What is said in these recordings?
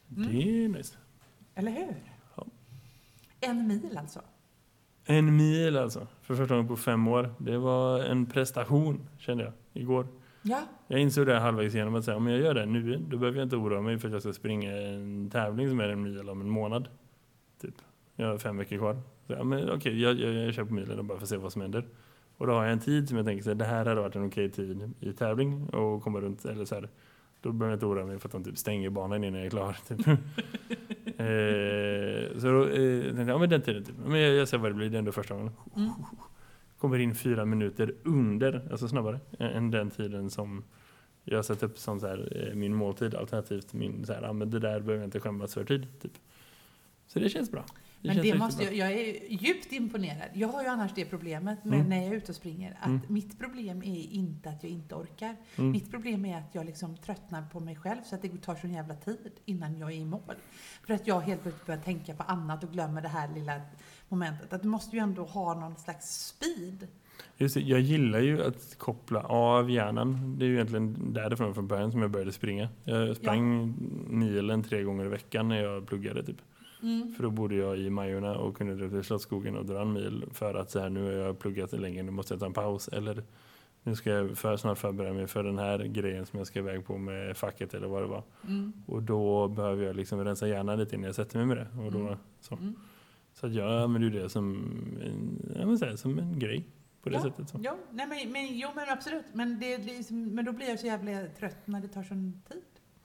Det är nice. Eller hur? Ja. 1 mil alltså. 1 mil alltså. För första gången på 5 år. Det var en prestation, kände jag, igår. Ja. Jag insåg det halvvägs igenom att säga, om jag gör det nu, då behöver jag inte oroa mig för att jag ska springa en tävling som är 1 mil om en månad. Typ. Jag har 5 veckor kvar. Så, ja, men okej, jag kör på milen och bara får se vad som händer. Och då har jag en tid som jag tänker att det här hade varit en okej tid i tävling och komma runt, eller så här. Då behöver jag inte oroa mig för att de typ stänger banan innan jag är klar. Typ. Så då tänkte jag, ja men den tiden typ. Men jag ser vad det blir, det är ändå första gången. Kommer in 4 minuter under, alltså snabbare, än den tiden som jag har satt upp som så här, min måltid, alternativt min så här, men det där behöver jag inte skämmas för tid, typ. Så det känns bra. Men det måste jag är djupt imponerad. Jag har ju annars det problemet med när jag är ute och springer. Att mitt problem är inte att jag inte orkar. Mitt problem är att jag liksom tröttnar på mig själv så att det tar så jävla tid innan jag är i mål. För att jag helt plötsligt börjar tänka på annat och glömmer det här lilla momentet. Att du måste ju ändå ha någon slags speed. Just det, jag gillar ju att koppla av hjärnan. Det är ju egentligen därifrån från början som jag började springa. Jag sprang milen 3 gånger i veckan när jag pluggade typ. För då bodde jag i Majorna och kunde dra till Slottsskogen och dra en mil för att så här, nu har jag pluggat länge, nu måste jag ta en paus. Eller nu ska jag snart förbereda mig för den här grejen som jag ska iväg på med facket eller vad det var. Och då behöver jag liksom rensa hjärnan lite innan jag sätter mig med det. Och då, så att jag använder det som som en grej på det sättet. Så. Ja, nej, men absolut. Men då blir jag så jävla trött när det tar sån tid.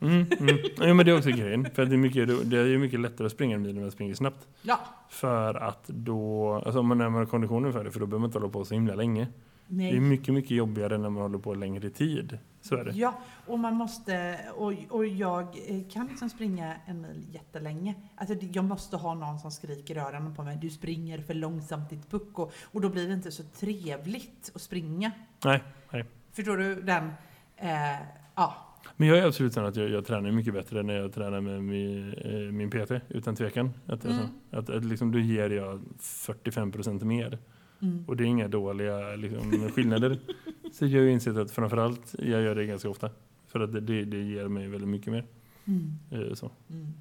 Ja, men det är också grejen. För att det är mycket lättare att springa en mil när man springer snabbt. Ja. För att då, alltså om man har konditionen för det, för då behöver man inte hålla på så himla länge. Nej. Det är mycket, mycket jobbigare när man håller på längre tid. Så är det. Ja, och man måste, och jag kan liksom springa 1 mil jättelänge. Alltså jag måste ha någon som skriker i öronen på mig. Du springer för långsamt ditt puck. Och då blir det inte så trevligt att springa. Nej. Förstår du den? Ja. Men jag är absolut så att jag tränar mycket bättre när jag tränar med min PT, utan tvekan. Att liksom, då ger jag 45% mer. Och det är inga dåliga liksom, skillnader. Så jag har ju insett att framförallt jag gör det ganska ofta. För att det ger mig väldigt mycket mer. Så.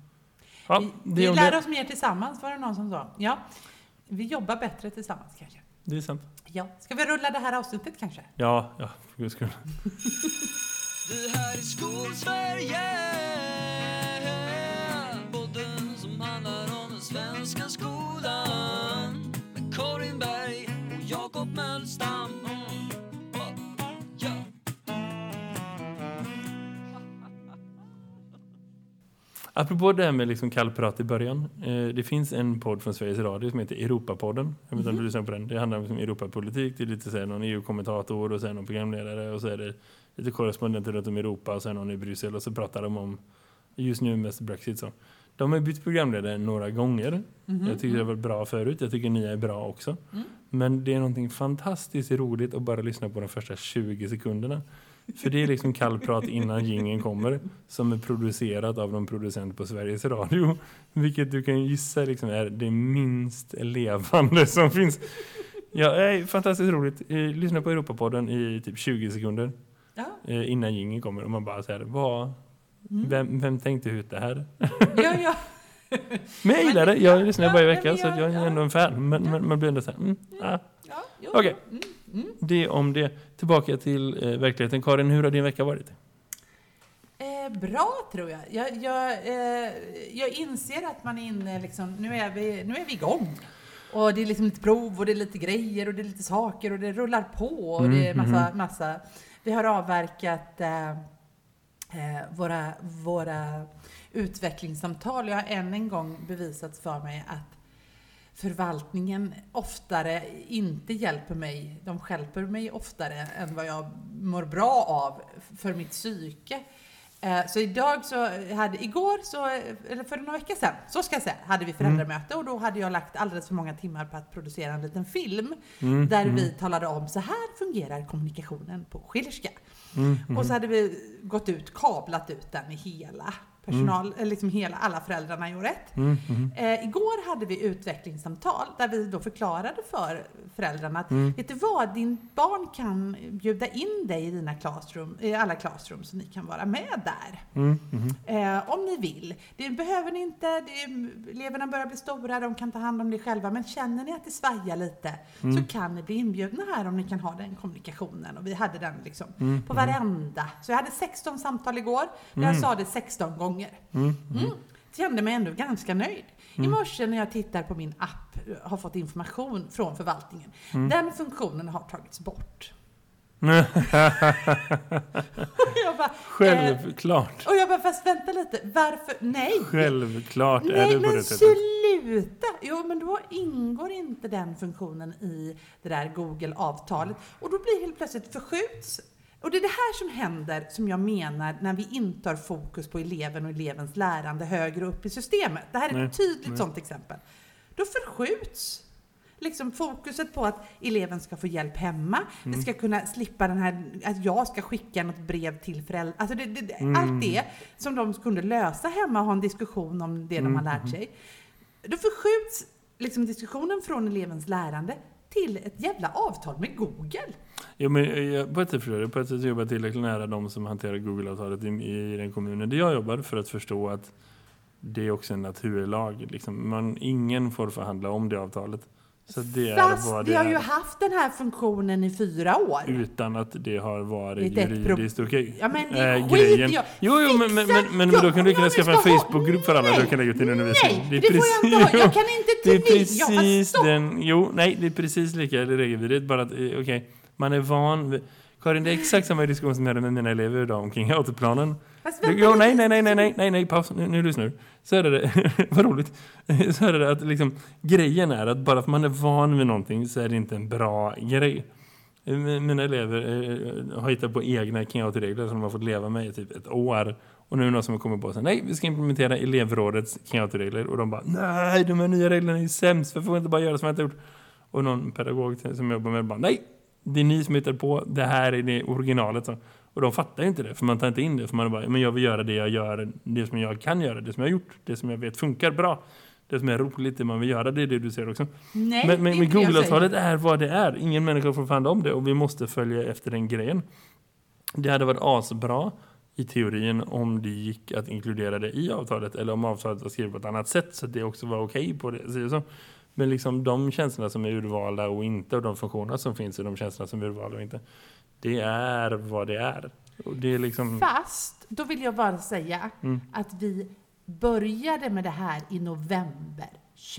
Ja, vi lär oss mer tillsammans, var det någon som sa. Ja, vi jobbar bättre tillsammans kanske. Det är sant. Ja. Ska vi rulla det här avsnittet kanske? Ja, för guds skull. Det här är Skolsverige, podden som handlar om den svenska skolan, med Karin Berg och Jakob Mölstam. Apropå det här med liksom kallprat i början. Det finns en podd från Sveriges Radio som heter Europapodden. Jag vet inte om du lyssnar på den. Det handlar om Europapolitik. Det är lite så här, någon EU-kommentator och sen någon programledare. Och så är det lite korrespondenter runt om i Europa och sen någon i Bryssel. Och så pratar de om just nu mest Brexit. Så. De har bytt programledare några gånger. Jag tycker det var bra förut. Jag tycker ni är bra också. Men det är någonting fantastiskt roligt att bara lyssna på de första 20 sekunderna. För det är liksom kallprat innan jingeln kommer, som är producerat av någon producent på Sveriges Radio. Vilket du kan gissa liksom är det minst levande som finns. Ja, det är fantastiskt roligt. Lyssna på Europapodden i typ 20 sekunder innan jingeln kommer. Och man bara säger, vem tänkte ut det här? Ja. Men jag gillar det. Jag lyssnar bara i veckan så jag är ändå en fan. Men man blir ändå så här, Okej. Det om det. Tillbaka till verkligheten. Karin, hur har din vecka varit? Bra tror jag. Jag inser att man är inne liksom, nu är vi igång. Och det är liksom lite prov och det är lite grejer och det är lite saker och det rullar på och det är massa. Vi har avverkat våra utvecklingssamtal. Jag har än en gång bevisat för mig att förvaltningen oftare inte hjälper mig. De hjälper mig oftare än vad jag mår bra av för mitt psyke. Så för några veckor sedan, så ska jag säga, hade vi föräldramöte och då hade jag lagt alldeles för många timmar på att producera en liten film där vi talade om så här fungerar kommunikationen på Schillerska. Och så hade vi kablat ut den i hela personal, liksom alla föräldrarna gör rätt. Igår hade vi utvecklingssamtal där vi då förklarade för föräldrarna att vet du vad, din barn kan bjuda in dig i dina classroom, i alla classroom, så ni kan vara med där. Om ni vill. Det behöver ni inte, eleverna börjar bli stora, de kan ta hand om det själva, men känner ni att det svajar lite så kan ni bli inbjudna här om ni kan ha den kommunikationen. Och vi hade den liksom på varenda. Så jag hade 16 samtal igår. Jag sa det 16 gånger. Kände mig ändå ganska nöjd. I morse när jag tittar på min app har fått information från förvaltningen. Den funktionen har tagits bort. Självklart. Och jag bara, fast vänta lite. Varför? Nej. Självklart nej, är det på det sättet. Sluta. Jo, men då ingår inte den funktionen i det där Google-avtalet. Och då blir helt plötsligt förskjuts. Och det är det här som händer, som jag menar, när vi inte har fokus på eleven och elevens lärande högre upp i systemet. Det här är ett tydligt sånt exempel. Då förskjuts liksom fokuset på att eleven ska få hjälp hemma. Det ska kunna slippa den här, att jag ska skicka något brev till föräldrar. Alltså allt det som de kunde lösa hemma och ha en diskussion om det de har lärt sig. Då förskjuts liksom diskussionen från elevens lärande till ett jävla avtal med Google. Ja, men jag på ett sätt jobbar tillräckligt nära de som hanterar Google-avtalet i den kommunen där jag jobbar, för att förstå att det är också en naturlag. Liksom. Ingen får förhandla om det avtalet. Så det fast är vad det vi har är. ju haft den här funktionen i 4 år. Utan att det har varit juridiskt okej. Ja, men grejen. Jo, men då kan du kunna skaffa en Facebook-grupp för alla. Du kan lägga ut din undervisning. Nej, det får jag inte ha. Jag kan inte det är precis den. Jo, nej, det är precis lika regelvidrigt. Bara att, okej, man är van. Karin, det är exakt samma diskussion som jag hade med mina elever idag omkring autoplanen. Jo, nej, paus. Nu lyssnar du. Så är det, vad roligt. Så är det att liksom, grejen är att bara för att man är van vid någonting så är det inte en bra grej. Mina elever har hittat på egna Kyoto-regler som de har fått leva med i typ 1 år. Och nu är det någon som har kommit på sig, nej, vi ska implementera elevrådets Kyoto-regler. Och de bara, nej, de här nya reglerna är ju sämst. För får inte bara göra som jag inte gjort. Och någon pedagog som jobbar med bara, nej, det är ni som hittar på, det här är det originalet. Så. Och de fattar inte det, för man tar inte in det. För man är bara, men jag vill göra det jag gör, det som jag kan göra, det som jag har gjort, det som jag vet funkar bra. Det som är roligt, det man vill göra, det är det du ser också. Nej, men Google-avtalet är vad det är. Ingen människa får förhandla om det och vi måste följa efter den grejen. Det hade varit asbra i teorin om det gick att inkludera det i avtalet eller om avtalet var skrivet på ett annat sätt så att det också var okej på det. Så. Men liksom de tjänsterna som är urvalda och inte och de funktioner som finns i de tjänsterna som är urvalda och inte, det är vad det är. Och det är liksom... Fast, då vill jag bara säga att vi började med det här i november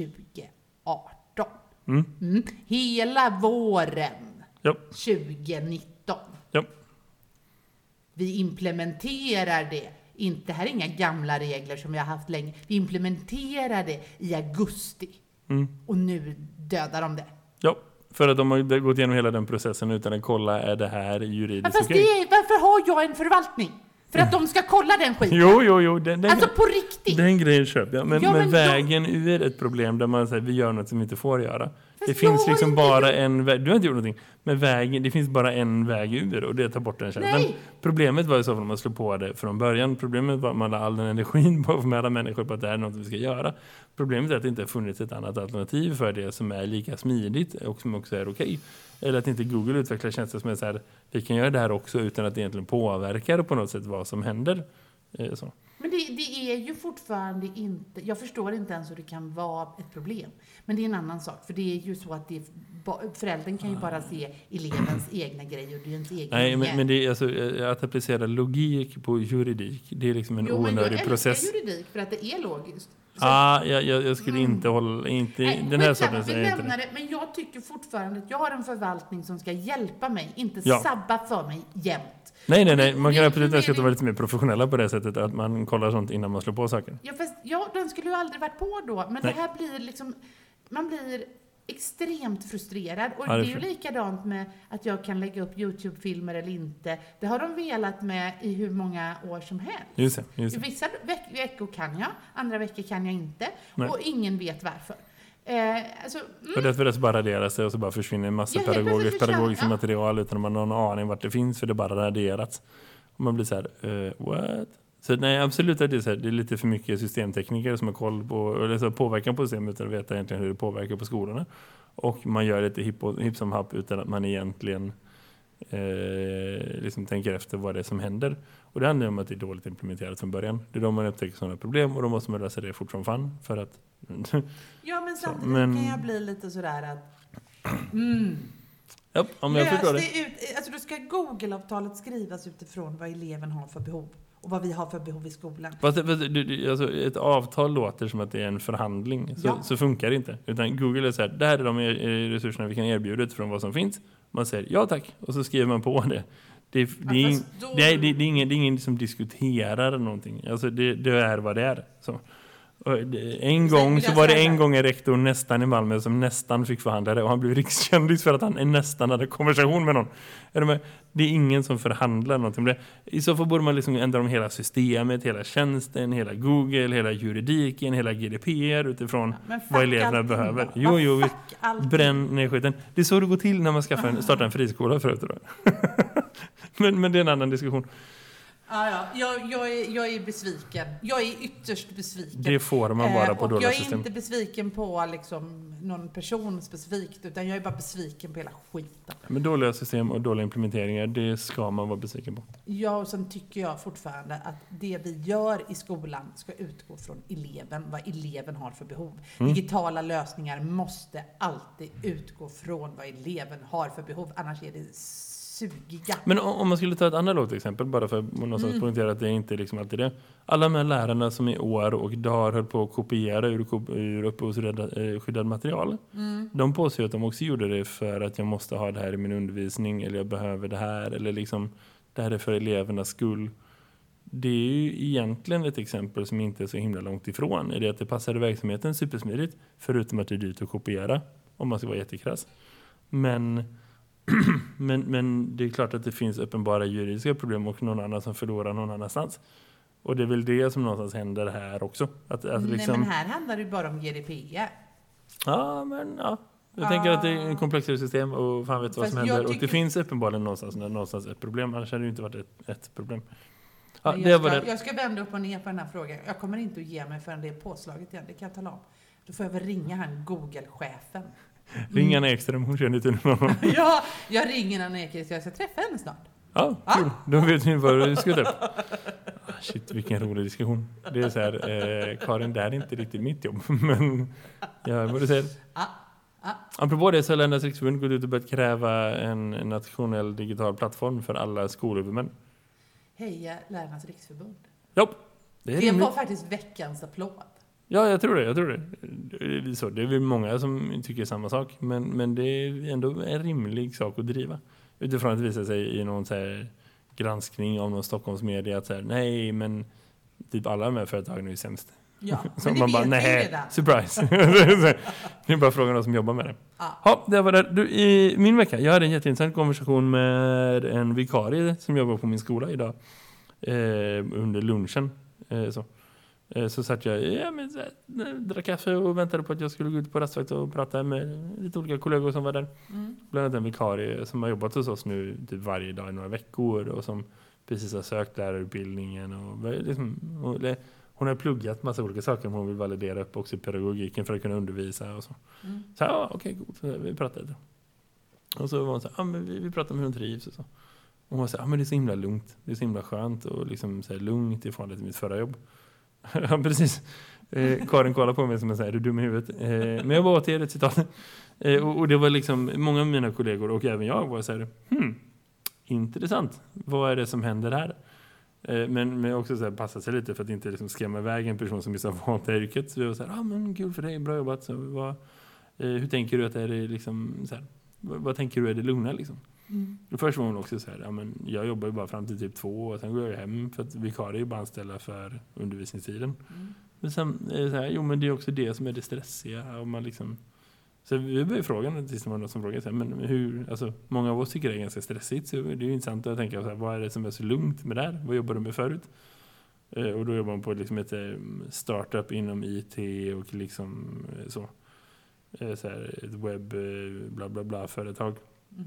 2018. Hela våren 2019. Ja. Vi implementerar det. Inte här är inga gamla regler som vi har haft länge. Vi implementerar det i augusti. Och nu dödar de det. Ja, för att de har gått igenom hela den processen utan att kolla, är det här juridiskt okej? Varför har jag en förvaltning? För att de ska kolla den skiten. Jo. Alltså på riktigt. Den grejen köper jag. Men vägen ur ett problem där man säger vi gör något som vi inte får göra. Det finns liksom bara en väg. Du har inte gjort någonting. Men vägen, det finns bara en väg ur och det är att ta bort den tjänsten. Problemet var ju så att man slog på det från början. Problemet var att man lade all den energin på med alla människor på att det är något vi ska göra. Problemet är att det inte har funnits ett annat alternativ för det som är lika smidigt och som också är okej. Eller att inte Google utvecklar tjänster som är så här, vi kan göra det här också utan att det egentligen påverkar på något sätt vad som händer. Så. Men det är ju fortfarande inte, jag förstår inte ens hur det kan vara ett problem. Men det är en annan sak, för det är ju så att föräldern kan ju bara se elevens egna grejer och det är ens egen. Nej, men det är alltså, att applicera logik på juridik, det är liksom en onödig process. Jag älskar juridik för att det är logiskt. Jag skulle inte hålla, Nej, den här sorten säger inte det. Men jag tycker fortfarande att jag har en förvaltning som ska hjälpa mig, inte sabba för mig jämt. Nej, man kan absolut önska att vara lite mer professionella på det sättet, att man kollar sånt innan man slår på saker. Ja, den skulle ju aldrig varit på då, men det här blir liksom, man blir extremt frustrerad. Och det är ju likadant med att jag kan lägga upp YouTube-filmer eller inte. Det har de velat med i hur många år som helst. Just det. I vissa veckor kan jag, andra veckor kan jag inte. Nej. Och ingen vet varför. Och därför bara raderas det och så bara försvinner en massa pedagogiskt material utan att man har någon aning vart det finns, för det bara raderats. Och man blir så här, what? Så nej, absolut att det är så här, det är lite för mycket systemtekniker som har koll på, eller så påverkan på systemet utan att veta egentligen hur det påverkar på skolorna. Och man gör lite hipp som happ utan att man egentligen liksom tänker efter vad det är som händer. Och det handlar om att det är dåligt implementerat från början. Det är då man upptäcker sådana problem och då måste man lösa det fort som fan för att... Ja, men samtidigt kan jag bli lite sådär att... Ja, om jag förstår det. Alltså då ska Google-avtalet skrivas utifrån vad eleven har för behov och vad vi har för behov i skolan. Alltså, ett avtal låter som att det är en förhandling. Så funkar det inte. Utan Google är så här, det här är de resurserna vi kan erbjuda utifrån vad som finns. Man säger ja tack och så skriver man på det. Det är ingen som diskuterar någonting. Alltså det är vad det är. Så. En gång en rektor nästan i Malmö som nästan fick förhandla det och han blev rikskändis för att han nästan hade konversation med någon. Det är ingen som förhandlar någonting. I så fall borde man liksom ändra om hela systemet, hela tjänsten, hela Google, hela juridiken, hela GDPR utifrån vad eleverna behöver. Jo, bränn ner skiten. Det är så det går till när man startar en friskola förut. men det är en annan diskussion. Jag är besviken. Jag är ytterst besviken. Det får man bara på dåliga system. Jag är inte besviken på liksom någon person specifikt, utan jag är bara besviken på hela skiten. Men dåliga system och dåliga implementeringar, det ska man vara besviken på. Ja, och sen tycker jag fortfarande att det vi gör i skolan ska utgå från eleven, vad eleven har för behov. Digitala lösningar måste alltid utgå från vad eleven har för behov, annars är det sugiga. Men om man skulle ta ett analogt exempel bara för att någonstans poängtera att det inte är liksom alltid det. Alla de här lärarna som i år och dagar höll på att kopiera ur upphovsrättsskyddad material. De påstår att de också gjorde det för att jag måste ha det här i min undervisning eller jag behöver det här eller liksom det här är för elevernas skull. Det är ju egentligen ett exempel som inte är så himla långt ifrån. Är det att det passar i verksamheten supersmidigt förutom att det är dyrt att kopiera om man ska vara jättekrass. Men det är klart att det finns uppenbara juridiska problem och någon annan som förlorar någon annanstans. Och det är väl det som någonstans händer här också. Nej, men här handlar det bara om GDPR. Jag tänker att det är en komplexare system och fan vet vad som händer. Och det finns uppenbarligen någonstans ett problem. Annars hade det inte varit ett problem. Jag ska vända upp och ner på den här frågan. Jag kommer inte att ge mig förrän det är påslaget igen. Det kan jag tala om. Då får jag väl ringa han Google-chefen. Ring Anna Ekström, hon känner inte honom. Ja, jag ringer Anna Ekström så jag ska träffa henne snart. Ja, cool. Då vet ni vad du ska ta. Shit, vilken rolig diskussion. Det är så här, Karin, det här är inte riktigt mitt jobb. Men vad du säger. Apropå det så har Lärarnas riksförbund gått ut och börjat kräva en nationell digital plattform för alla skolhuvudmän. Heja Lärarnas riksförbund. Ja, det var faktiskt veckans applåd. Ja, jag tror det. Det är väl många som tycker samma sak. Men det är ändå en rimlig sak att driva. Utifrån att det visar sig i någon så här granskning av någon Stockholmsmedia att så här, nej, men typ alla de här företagen är ju sämst. Ja, så men man bara, nej, surprise. Det är bara frågan om som jobbar med det. Ja, det var det. I min vecka, jag hade en jätteintressant konversation med en vikarie som jobbar på min skola idag. Under lunchen. Så satt jag drack kaffe och väntade på att jag skulle gå ut på rastvakt och prata med lite olika kollegor som var där. Bland annat en vikarie som har jobbat hos oss nu typ varje dag i några veckor och som precis har sökt lärarutbildningen. Hon har pluggat massa olika saker men hon vill validera upp också pedagogiken för att kunna undervisa och så. Så okej, god. Så vi pratade. Och så var hon så här, men vi pratade om hur hon trivs och så. Och hon var så här, men det är så himla lugnt. Det är så himla skönt och liksom så här lugnt ifrån det till mitt förra jobb. Ja, precis. Karin kollar på mig som säger, är du dum i huvudet? Men jag var till ett citat. Och det var liksom, många av mina kollegor och även jag var så här, intressant. Vad är det som händer här? Men också så här, passa sig lite för att inte liksom skrämma iväg en person som är vant till yrket. Så jag var så här, men kul för dig, bra jobbat. Så, hur tänker du att det är liksom, så här, vad tänker du är det lugna liksom? Först var hon också så här, men jag jobbar ju bara fram till typ 2 och sen går jag hem för att vikarie är ju bara anställda för undervisningstiden. Men sen är det så här, men det är också det som är det stressiga och man liksom, så vi började frågan tills det var någon som frågade så här, men hur, alltså många av oss tycker det är ganska stressigt så det är ju intressant att tänka så här, vad är det som är så lugnt med det här? Vad jobbar du med förut? Och då jobbar man på liksom ett startup inom IT och liksom så här, ett webb bla bla bla företag.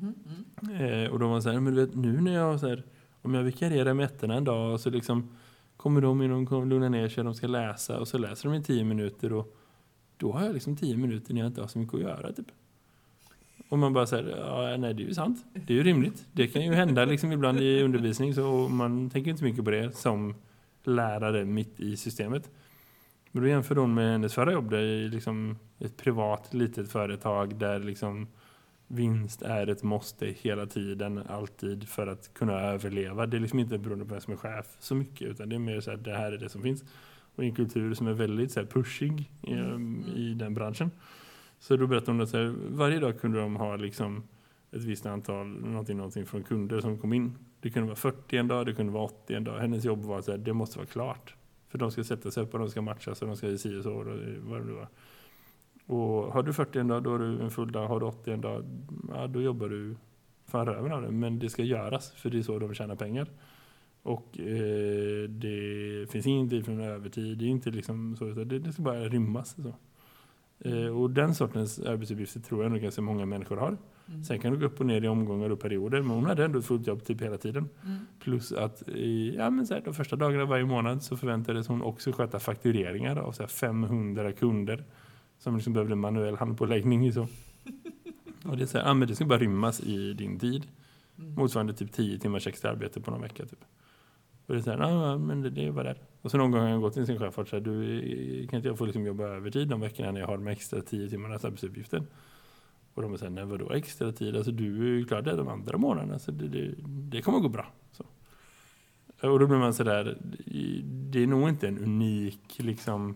Och då var man så här, men du vet, nu när jag så här, om jag vikarierar med ettorna en dag så liksom kommer de in och lugnar ner sig, de ska läsa och så läser de i 10 minuter och då har jag liksom 10 minuter när jag inte har så mycket att göra typ. Och man bara säger, ja, nej, det är ju sant. Det är ju rimligt. Det kan ju hända liksom ibland i undervisning så man tänker inte så mycket på det som lärare mitt i systemet. Men då jämför hon med hennes förra jobb där är liksom ett privat litet företag där liksom vinst är ett måste hela tiden, alltid för att kunna överleva. Det är liksom inte beroende på vem som är chef så mycket utan det är mer så att det här är det som finns. Och en kultur som är väldigt så här pushig i den branschen. Så då berättade hon att så här, varje dag kunde de ha liksom ett visst antal, någonting från kunder som kom in. Det kunde vara 40 en dag, det kunde vara 80 en dag. Hennes jobb var så här, det måste vara klart. För de ska sätta sig upp och de ska matchas och de ska i och så och vad det nu var. Och har du 40 en dag, då har du en full dag. Har du 80 en dag, ja, då jobbar du fan röven av det. Men det ska göras, för det är så de tjänar pengar. Och det finns ingen tid för en övertid. Det är inte liksom så, det ska bara rymmas. Så. Och den sortens arbetsuppgifter tror jag nog ganska många människor har. Sen kan du gå upp och ner i omgångar och perioder. Men hon hade ändå ett fullt jobb typ hela tiden. Plus att de första dagarna varje månad så förväntades hon också sköta faktureringar av så här 500 kunder. Som liksom behövde manuell handpåläggning. Så. Och det är så här, men det ska bara rymmas i din tid. Motsvarande typ 10 timmars extra arbete på någon vecka typ. Och det är så här, men det är bara där. Och så någon gång har jag gått till sin chef och sagt, du kan inte jag få liksom jobba övertid de veckorna när jag har de extra 10 timmarnas arbetsuppgifter. Och de säger, nej vadå extra tid? Alltså du är ju klar det de andra månaderna. Så det kommer gå bra. Så. Och då blir man så där, det är nog inte en unik liksom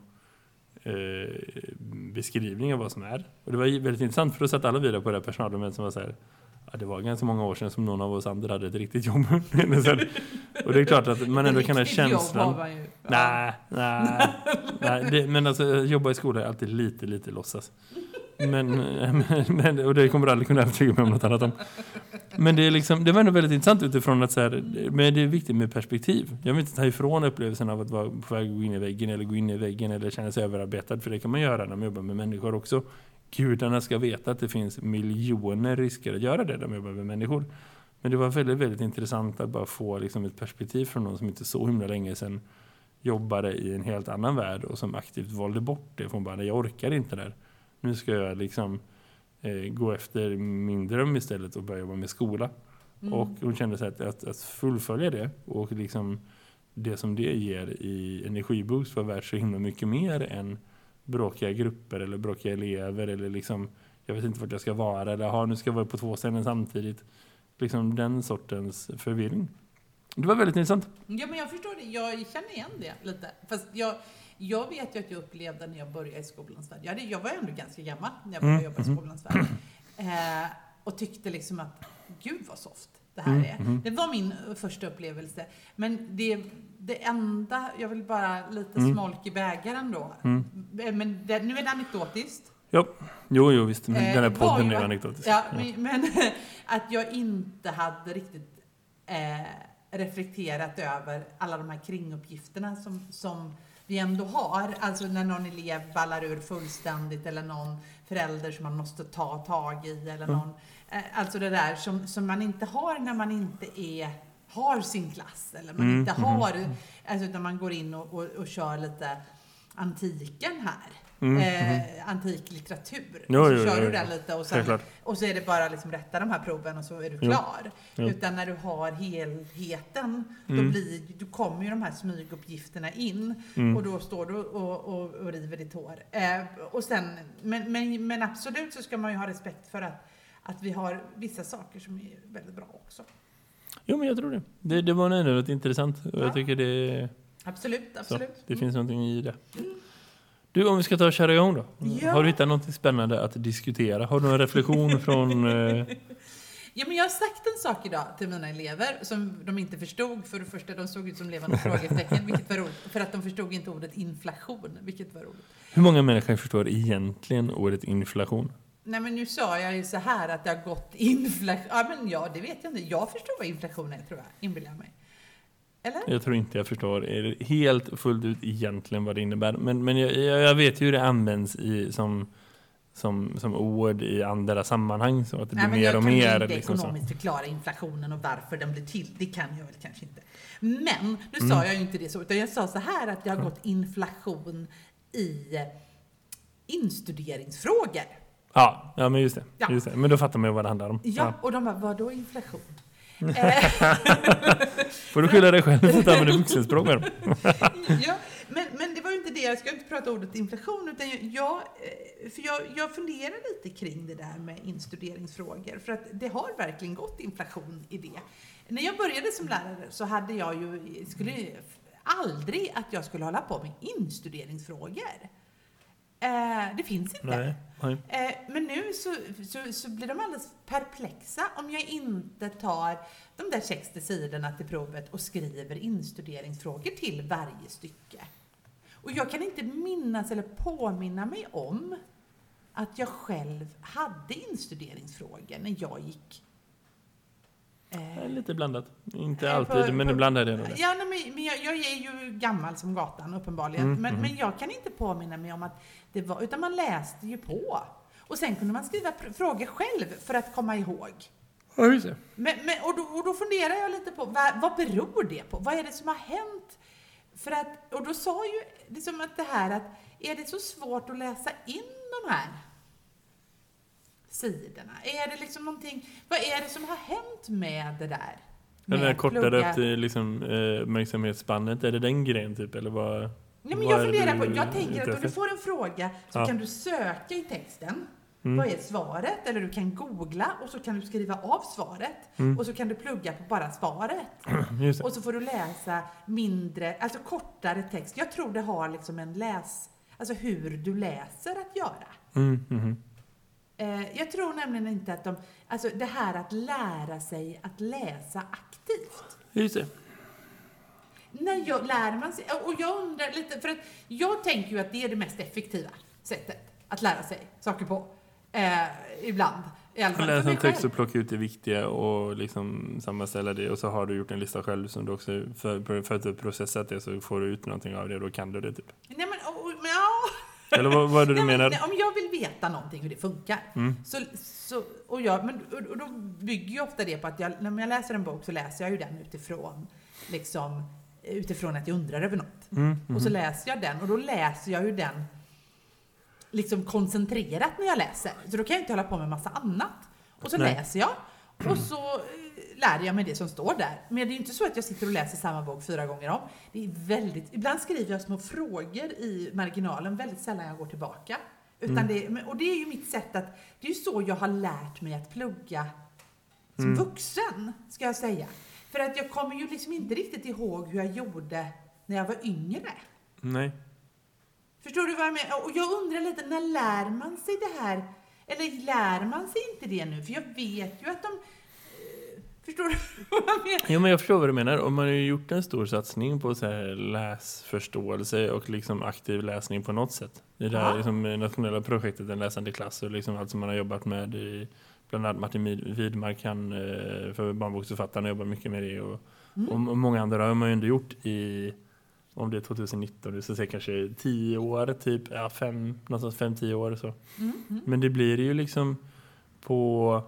beskrivning av vad som är. Och det var väldigt intressant för då satt alla vidare på det här personalrummet som var så här, ja, det var ganska många år sedan som någon av oss andra hade ett riktigt jobb. Och det är klart att man ändå kan ha känslan. Nej. Men alltså jobba i skolan är alltid lite låtsas. Men och det kommer aldrig kunna övertyga mig om något annat om. Men det är liksom, det var ändå väldigt intressant utifrån att så här, men det är viktigt med perspektiv. Jag vill inte ta ifrån upplevelsen av att vara på väg att gå in i väggen eller känna sig överarbetad, för det kan man göra när man jobbar med människor också. Gudarna ska veta att det finns miljoner risker att göra det när man jobbar med människor. Men det var väldigt, väldigt intressant att bara få liksom ett perspektiv från någon som inte så himla länge sedan jobbade i en helt annan värld och som aktivt valde bort det. Från bara, nej, jag orkar inte där. Nu ska jag liksom gå efter min dröm istället och börja jobba med skola. Och hon kände sig att fullfölja det och liksom det som det ger i energiboost var värt så himla mycket mer än bråkiga grupper eller bråkiga elever eller liksom, jag vet inte vart jag ska vara eller nu ska jag vara på 2 ställen samtidigt. Liksom den sortens förvirring. Det var väldigt intressant. Ja, men jag förstår det. Jag känner igen det lite. Fast jag vet ju att jag upplevde när jag började i skolans värld. Jag var ändå ganska gammal när jag började jobba i skolans värld. Och tyckte liksom att, gud vad soft det här är. Det var min första upplevelse. Men det enda, jag vill bara lite smolk i bägaren då. Men nu är det anekdotiskt. Jo, visst. Men den här podden är anekdotisk. Ja, men att jag inte hade riktigt reflekterat över alla de här kringuppgifterna som vi ändå har. Alltså när någon elev ballar ur fullständigt eller någon förälder som man måste ta tag i eller någon. Alltså det där som man inte har när man inte har sin klass eller man inte har, alltså utan man går in och kör lite antiken här. Antik litteratur. Så kör du där lite och så är det bara liksom rätta de här proven och så är du klar. Utan när du har helheten då kommer ju de här smyguppgifterna in och då står du och river ditt hår. Och sen, men absolut så ska man ju ha respekt för att vi har vissa saker som är väldigt bra också. Jo, men jag tror det. Det var något intressant och jag tycker det Absolut. Så, det finns någonting i det. Du, om vi ska ta och köra igång då. Ja. Har du hittat något spännande att diskutera? Har du någon reflektion från... Ja, men jag har sagt en sak idag till mina elever som de inte förstod. För det första, de såg ut som levande frågetecken, vilket var roligt. För att de förstod inte ordet inflation, vilket var roligt. Hur många människor förstår egentligen ordet inflation? Nej, men nu sa jag ju så här att det har gått inflation. Ja, det vet jag inte. Jag förstår vad inflation är, tror jag. Inbillar mig. Eller? Jag tror inte jag förstår helt fullt ut egentligen vad det innebär. Men jag vet ju hur det används som ord i andra sammanhang så att det blir men mer och mer. Jag kan inte liksom ekonomiskt förklara inflationen och varför den blir till. Det kan jag väl kanske inte. Men nu sa jag ju inte det så, utan jag sa så här att det har gått inflation i instuderingsfrågor. Ja, men just det. Ja. Just det. Men då fattar man ju vad det handlar om. Ja, och de bara, vadå inflation? Får du skylla dig själv för att använda vuxenspråk med dem? Ja, men det var ju inte det. Jag ska inte prata ordet inflation, utan jag funderar lite kring det där med instuderingsfrågor. För att det har verkligen gått inflation i det. När jag började som lärare så hade jag skulle aldrig att jag skulle hålla på med instuderingsfrågor. Det finns inte. Nej. Men nu så blir de alldeles perplexa om jag inte tar de där 60 sidorna till provet och skriver instuderingsfrågor till varje stycke. Och jag kan inte minnas eller påminna mig om att jag själv hade instuderingsfrågor när jag gick. Lite blandat. Inte alltid, men ibland är det nog. Ja, men jag är ju gammal som gatan uppenbarligen. Men jag kan inte påminna mig om att det var, utan man läste ju på. Och sen kunde man skriva frågor själv för att komma ihåg. Ja, just det. Och då funderar jag lite på, vad beror det på? Vad är det som har hänt? Och då sa ju liksom att det här att, är det så svårt att läsa in de här sidorna? Är det liksom någonting, vad är det som har hänt med det där? Den där kortare upp till liksom, uppmärksamhetsspannet, är det den grejen typ? Eller vad? Nej, men jag funderar på, jag tänker att om du får en fråga så kan du söka i texten. Vad är svaret? Eller du kan googla och så kan du skriva av svaret. Och så kan du plugga på bara svaret. Och så får du läsa mindre, alltså kortare text. Jag tror det har liksom alltså hur du läser att göra. Jag tror nämligen inte att alltså det här att lära sig att läsa aktivt. Just det. När lär man sig, och jag undrar lite, för att jag tänker ju att det är det mest effektiva sättet att lära sig saker på. Ibland. I alla fall läsa en text och plocka ut det viktiga och liksom sammanställa det, och så har du gjort en lista själv som du också för att du processat det, så får du ut någonting av det, då kan du det typ. Nej, men ja. Eller vad är det du menar? Om jag vill veta någonting hur det funkar och då bygger ju ofta det på att när jag läser en bok så läser jag ju den utifrån att jag undrar över något. Och så läser jag den, och då läser jag ju den liksom koncentrerat när jag läser. Så då kan jag inte hålla på med massa annat. Och så läser jag. Och så lär jag mig det som står där. Men det är ju inte så att jag sitter och läser samma bok 4 gånger om. Det är ibland skriver jag små frågor i marginalen. Väldigt sällan jag går tillbaka. Utan och det är ju mitt sätt att, det är ju så jag har lärt mig att plugga som vuxen, ska jag säga. För att jag kommer ju liksom inte riktigt ihåg hur jag gjorde när jag var yngre. Nej. Förstår du vad jag menar? Och jag undrar lite, när lär man sig det här? Eller lär man sig inte det nu? För jag vet ju att förstår du vad jag menar? Jo, men jag förstår vad du menar. Om man har gjort en stor satsning på så här läsförståelse och liksom aktiv läsning på något sätt. Det där liksom nationella projektet, en läsande klass, och liksom allt som man har jobbat med i, bland annat Martin Widmark, han för barnboksförfattarna jobbar mycket med det. Och många andra har man ju ändå gjort i, om det är 2019, så säger kanske 10 år, typ, någonstans 5-10 år så. Men det blir ju liksom på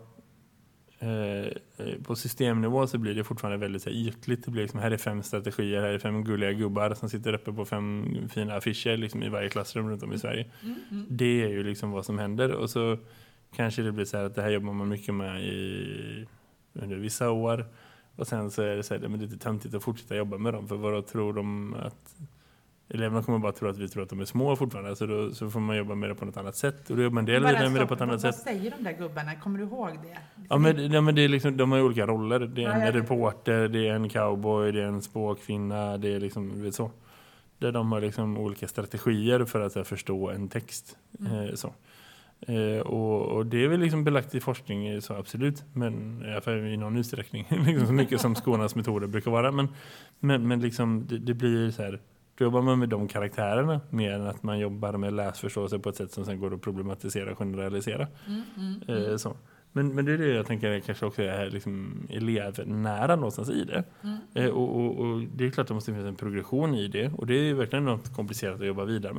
systemnivå så blir det fortfarande väldigt så här ytligt. Det blir liksom, här är 5 strategier, här är 5 gulliga gubbar som sitter uppe på 5 fina affischer liksom i varje klassrum runt om i Sverige. Det är ju liksom vad som händer, och så kanske det blir så här att det här jobbar man mycket med under vissa år. Och sen så är det så här, men det är lite töntigt att fortsätta jobba med dem. För vad tror de att eleverna kommer bara tro att vi tror att de är små fortfarande. Så får man jobba med det på något annat sätt. Och då jobbar man del med det på ett annat sätt. Vad säger de där gubbarna? Kommer du ihåg det? Ja, men det är liksom, de har ju olika roller. Det är en reporter, det är en cowboy, det är en spåkvinna. Det är liksom, vet så. Där de har liksom olika strategier för att förstå en text. Så. Och det är väl liksom belagt i forskning, så absolut, men i någon utsträckning liksom så mycket som skolans metoder brukar vara, men liksom det blir så här, då jobbar man med de karaktärerna mer än att man jobbar med läsförståelse på ett sätt som sen går att problematisera och generalisera. Så. Men det är det jag tänker kanske också är liksom elevnära någonstans i det. Och det är klart att det måste finnas en progression i det, och det är verkligen något komplicerat att jobba vidare med.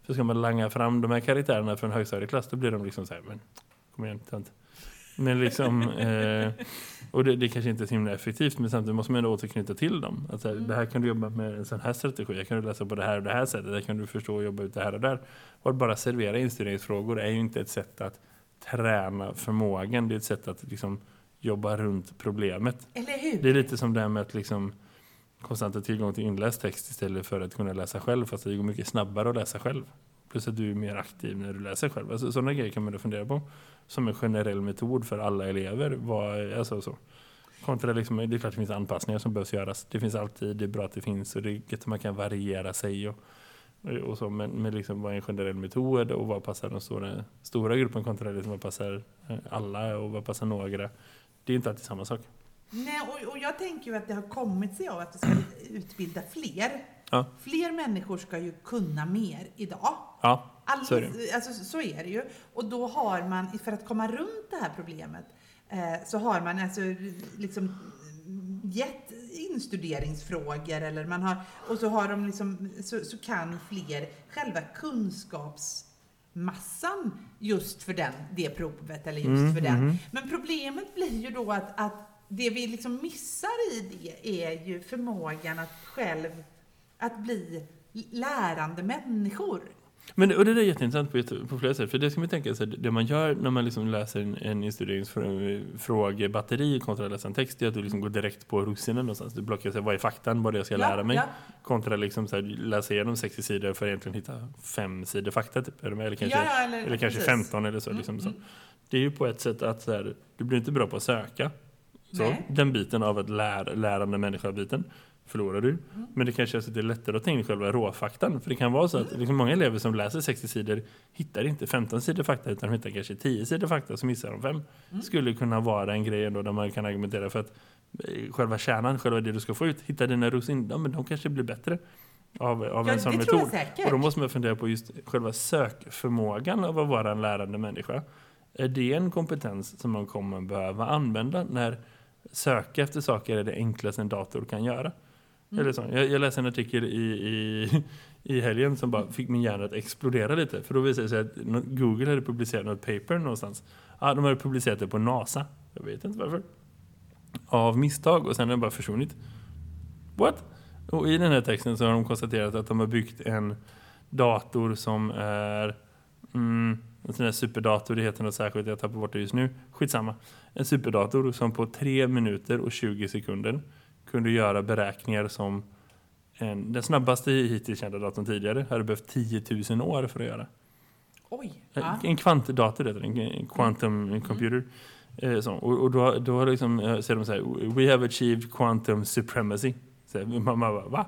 För ska man langa fram de här karaktärerna från högstadieklass, då blir de liksom så här, men kom igen, tönt. Men liksom, och det kanske inte är så himla effektivt, men samtidigt måste man ändå återknyta till dem. Alltså, det här kan du jobba med en sån här strategi, jag kan du läsa på det här och det här sättet, det kan du förstå och jobba ut det här och där. Och att bara servera instuderingsfrågor är ju inte ett sätt att träna förmågan, det är ett sätt att liksom jobba runt problemet. Eller hur? Det är lite som det här med att liksom konstant ha tillgång till inläst text istället för att kunna läsa själv, fast det går mycket snabbare att läsa själv. Plus att du är mer aktiv när du läser själv. Alltså, sådana grejer kan man då fundera på som en generell metod för alla elever. Alltså, så. Kontra liksom, det är klart det finns anpassningar som behövs göras. Det finns alltid, det är bra att det finns och det är att man kan variera sig och så. Men liksom, vad är en generell metod och vad passar den stora gruppen kontra liksom, vad passar alla och vad passar några. Det är inte alltid samma sak. Nej, och jag tänker ju att det har kommit sig av att vi ska utbilda fler. Ja. Fler människor ska ju kunna mer idag. Ja, så är det. Alltså, så är det ju. Och då har man, för att komma runt det här problemet, så har man alltså liksom gett instuderingsfrågor eller man har, och så har de liksom, så kan fler själva kunskapsmassan just för det provet eller just för den. Men problemet blir ju då att det vi liksom missar i det är ju förmågan att själv att bli lärande människor. Men och det är jätteintressant på flera sätt. För det ska man tänka sig, det man gör när man liksom läser en instuderingsfrågebatteri kontra att läsa en text är att du liksom går direkt på russinen någonstans. Du blockar sig, vad är faktan, vad det jag ska lära mig. Ja. Kontra liksom så här, läsa igenom 60 sidor för att egentligen hitta 5 sidor fakta. Typ, eller kanske 15 eller så. Liksom, så. Det är ju på ett sätt att så här, du blir inte bra på att söka. Så, den biten av att lärande människa-biten förlorar du. Men det kanske är så att det är lättare att ta in själva råfaktan. För det kan vara så att liksom många elever som läser 60 sidor hittar inte 15 sidor fakta utan hittar kanske 10 sidor fakta som missar de 5. Skulle kunna vara en grej ändå där man kan argumentera för att själva kärnan, själva det du ska få ut, hitta dina russin, men de kanske blir bättre av en sån metod. Och då måste man fundera på just själva sökförmågan av att vara en lärande människa. Är det en kompetens som man kommer behöva använda när söka efter saker är det enklaste en dator kan göra? Eller så. Jag läste en artikel i helgen som bara fick min hjärna att explodera lite. För då visade det sig att Google hade publicerat något paper någonstans. Ja, de hade publicerat det på NASA. Jag vet inte varför. Av misstag och sen har det bara försvunnit. What? Och i den här texten så har de konstaterat att de har byggt en dator som är en sån här superdator, det heter något särskilt, jag tappar bort det just nu. Skitsamma. En superdator som på 3 minuter och 20 sekunder kunde göra beräkningar som den snabbaste hittills kända datorn tidigare hade behövt 10 000 år för att göra. Oj. En kvantdator heter det, en quantum computer. Så, och då liksom, säger de så här, we have achieved quantum supremacy. Så man bara, va?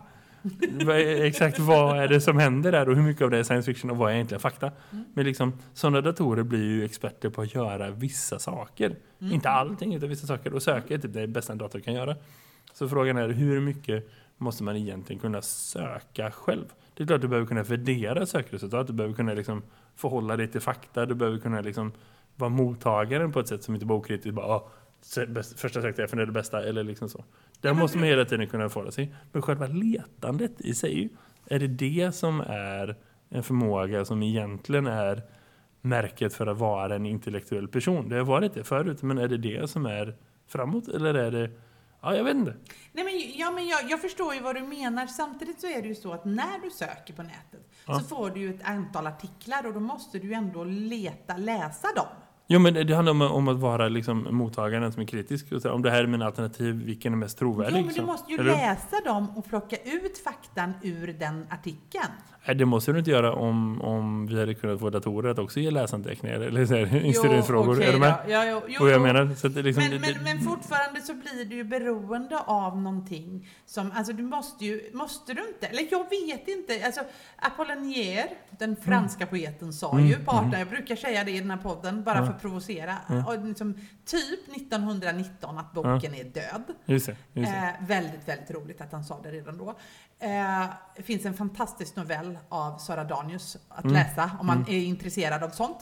Exakt vad är det som händer där och hur mycket av det är science fiction och vad är egentligen fakta? Men liksom, sådana datorer blir ju experter på att göra vissa saker. Inte allting, utan vissa saker. Och söka är typ det bästa en dator kan göra. Så frågan är, hur mycket måste man egentligen kunna söka själv? Det är klart att du behöver kunna värdera sökresultat. Du behöver kunna liksom förhålla dig till fakta. Du behöver kunna liksom vara mottagaren på ett sätt som inte bara okritiskt bara, första sökträffen är det bästa eller liksom så. Där måste man hela tiden kunna förhålla sig. Men själva letandet i sig, är det som är en förmåga som egentligen är märket för att vara en intellektuell person? Det har varit det förut, men är det som är framåt eller är det... Ja, jag vet inte. Nej, men jag förstår ju vad du menar. Samtidigt så är det ju så att när du söker på nätet så får du ju ett antal artiklar och då måste du ändå läsa dem. Jo, men det handlar om att vara liksom mottagaren som är kritisk. Och så, om det här är min alternativ, vilken är mest trovärdig? Jo, men du måste ju läsa dem och plocka ut faktan ur den artikeln. Nej, det måste du inte göra om vi hade kunnat få datorer att också ge läsanteckningar eller instuderingsfrågor. Okay, är du med? Jo, jag menar, så att det liksom, men fortfarande så blir du ju beroende av någonting som, alltså du måste du inte, eller jag vet inte, alltså Apollinaire, den franska poeten, sa ju på 18, jag brukar säga det i den här podden bara för att provocera, och liksom, typ 1919 att boken är död. Just det. Väldigt, väldigt roligt att han sa det redan då. Det finns en fantastisk novell av Sara Danius att läsa om man är intresserad av sånt,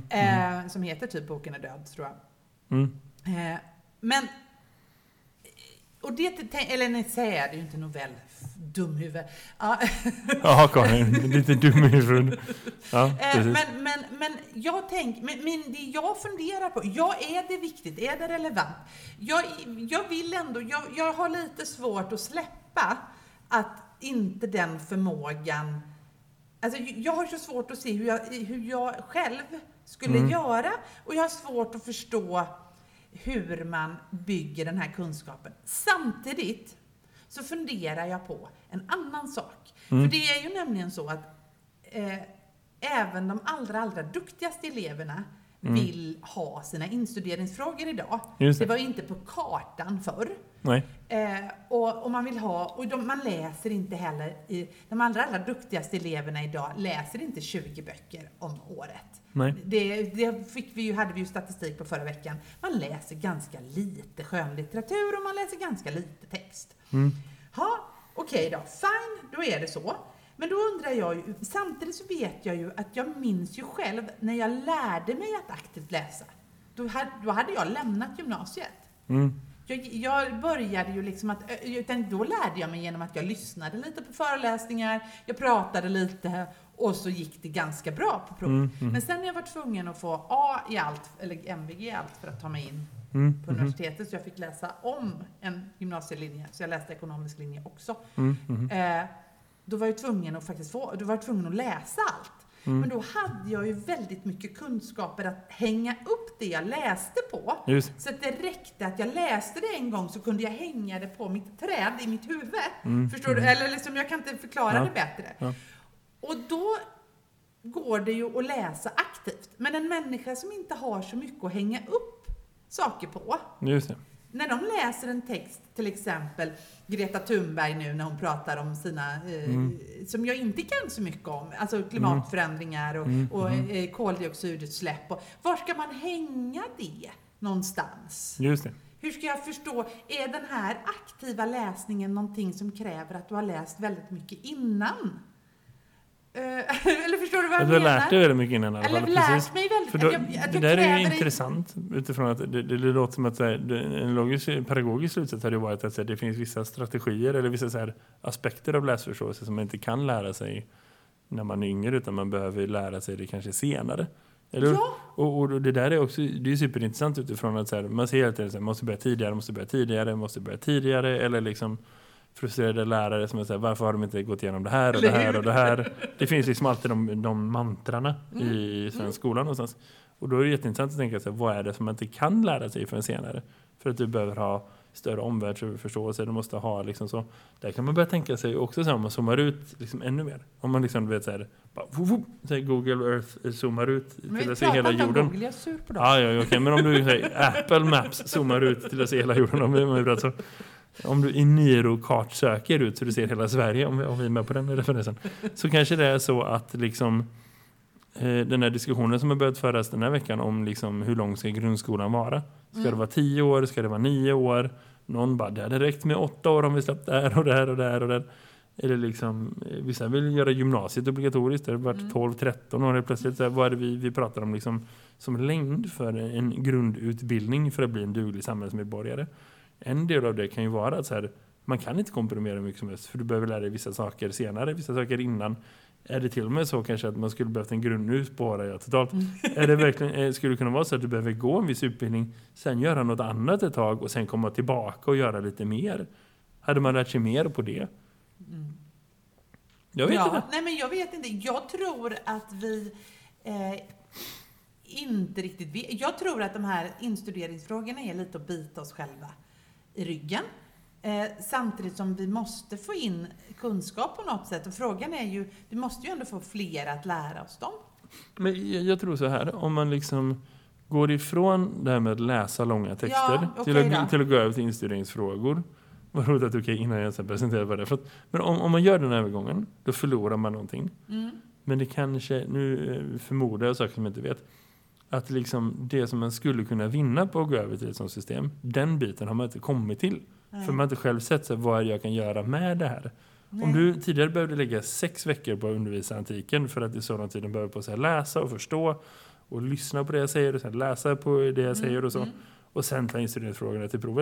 som heter typ Boken är död, tror jag. Men Och det, eller nej, säger det är ju inte novell, dumhuvud. Ja. Ja, Karin, lite dumhuvud. Ja, men jag tänker, men det jag funderar på, är det viktigt, är det relevant? Jag vill ändå, jag har lite svårt att släppa att inte den förmågan, alltså jag har så svårt att se hur jag själv skulle göra, och jag har svårt att förstå hur man bygger den här kunskapen. Samtidigt så funderar jag på en annan sak. För det är ju nämligen så att även de allra duktigaste eleverna vill ha sina instuderingsfrågor idag. Det var inte på kartan förr. Nej. Och man vill ha, och man läser inte heller, de allra duktigaste eleverna idag läser inte 20 böcker om året. Nej. Det hade vi ju statistik på förra veckan. Man läser ganska lite skönlitteratur och man läser ganska lite text. Okej då, fine, då är det så. Men då undrar jag ju, samtidigt så vet jag ju att jag minns ju själv när jag lärde mig att aktivt läsa. Då hade jag lämnat gymnasiet. Jag började ju liksom då lärde jag mig genom att jag lyssnade lite på föreläsningar, jag pratade lite och så gick det ganska bra på prov. Men sen när jag var tvungen att få A i allt, eller MVG i allt för att ta mig in på universitetet, så jag fick läsa om en gymnasielinje, så jag läste ekonomisk linje också. Då var jag tvungen att läsa allt. Men då hade jag ju väldigt mycket kunskaper att hänga upp det jag läste på. Så att det räckte att jag läste det en gång, så kunde jag hänga det på mitt träd i mitt huvud. Förstår du? Eller liksom, jag kan inte förklara det bättre. Ja. Och då går det ju att läsa aktivt. Men en människa som inte har så mycket att hänga upp saker på. Just det. När de läser en text, till exempel Greta Thunberg nu när hon pratar om sina, som jag inte kan så mycket om, alltså klimatförändringar och koldioxidutsläpp. Och var ska man hänga det någonstans? Just det. Hur ska jag förstå, är den här aktiva läsningen någonting som kräver att du har läst väldigt mycket innan? Eller förstår du vad jag menar? Du har lärt dig väldigt mycket innan. Eller lärt mig väldigt mycket. Det där är ju intressant utifrån att det låter som att en pedagogisk slutsats hade varit att det finns vissa strategier eller vissa så här aspekter av läsförståelse som man inte kan lära sig när man är yngre, utan man behöver lära sig det kanske senare. Eller? Ja. Och det där är också, det är superintressant utifrån att så här, man ser att man måste börja tidigare eller liksom frustrerade lärare som är så här, varför har de inte gått igenom det här och det här och det här. Det finns liksom alltid de mantrarna i svensk skola någonstans. Och då är det jätteintressant att tänka sig, vad är det som man inte kan lära sig för en senare? För att du behöver ha större omvärldsförståelse, du måste ha liksom så. Där kan man börja tänka sig också så här, om man zoomar ut liksom ännu mer. Om man liksom vet så här, bara, så här Google Earth zoomar ut till att se hela jorden. Google, jag är sur på dem. Ja, okej. Men om du säger Apple Maps zoomar ut till att se hela jorden, om du i Niro-kart söker ut så du ser hela Sverige, om vi är med på den referensen, så kanske det är så att liksom den här diskussionen som har börjat föras den här veckan om liksom hur lång ska grundskolan vara. Ska det vara 10 år? Ska det vara 9 år? Någon bara, det hade räckt med 8 år om vi släppt där och där och där och där. Eller liksom, vissa vill göra gymnasiet obligatoriskt. Det har varit 12-13 år plötsligt. Så vad är det vi pratar om liksom, som längd för en grundutbildning för att bli en duglig samhällsmedborgare? En del av det kan ju vara att så här, man kan inte komprimera mycket som helst, för du behöver lära dig vissa saker senare, vissa saker innan. Är det till och med så kanske att man skulle behövt en grundutspåra totalt? Är det verkligen, skulle det kunna vara så att du behöver gå en viss utbildning, sen göra något annat ett tag och sen komma tillbaka och göra lite mer? Hade man lärt sig mer på det? Jag vet inte. Nej, men jag vet inte. Jag tror att vi inte riktigt vet. Jag tror att de här instuderingsfrågorna är lite att bita oss själva i ryggen. Samtidigt som vi måste få in kunskap på något sätt. Och frågan är ju, vi måste ju ändå få fler att lära oss dem. Men jag tror så här, om man liksom går ifrån det här med att läsa långa texter till att gå över till instuderingsfrågor. Vad roligt att du kan innan jag sen presenterar vad det är. Men om man gör den här övergången, då förlorar man någonting. Men det kanske, nu förmodar jag saker som jag inte vet, att liksom det som man skulle kunna vinna på att gå över till ett sånt system, den biten har man inte kommit till. Nej. För man har inte själv sett så vad jag kan göra med det här. Nej. Om du tidigare behövde lägga 6 veckor på att undervisa antiken för att i sådan tiden behöver på att läsa och förstå och lyssna på det jag säger och sen läsa på det jag säger och så. Och sen ta instuderingsfrågorna till provet.